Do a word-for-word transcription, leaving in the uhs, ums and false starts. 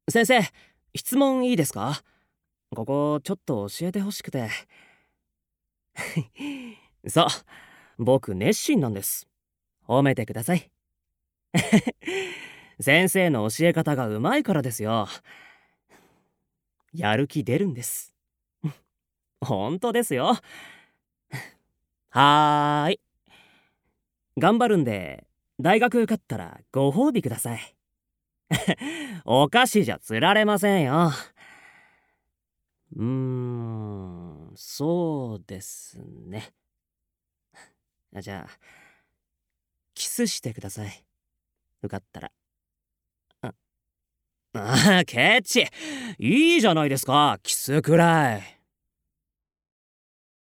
先生、質問いいですか？ここちょっと教えてほしくて。そう、僕熱心なんです。褒めてください。先生の教え方がうまいからですよ。やる気出るんです。本当ですよ。はーい。頑張るんで、大学受かったらご褒美ください。お菓子じゃ釣られませんよ。うーん、そうですね。じゃあ、キスしてください。受かったら。ああ、ケチ。いいじゃないですか、キスくらい。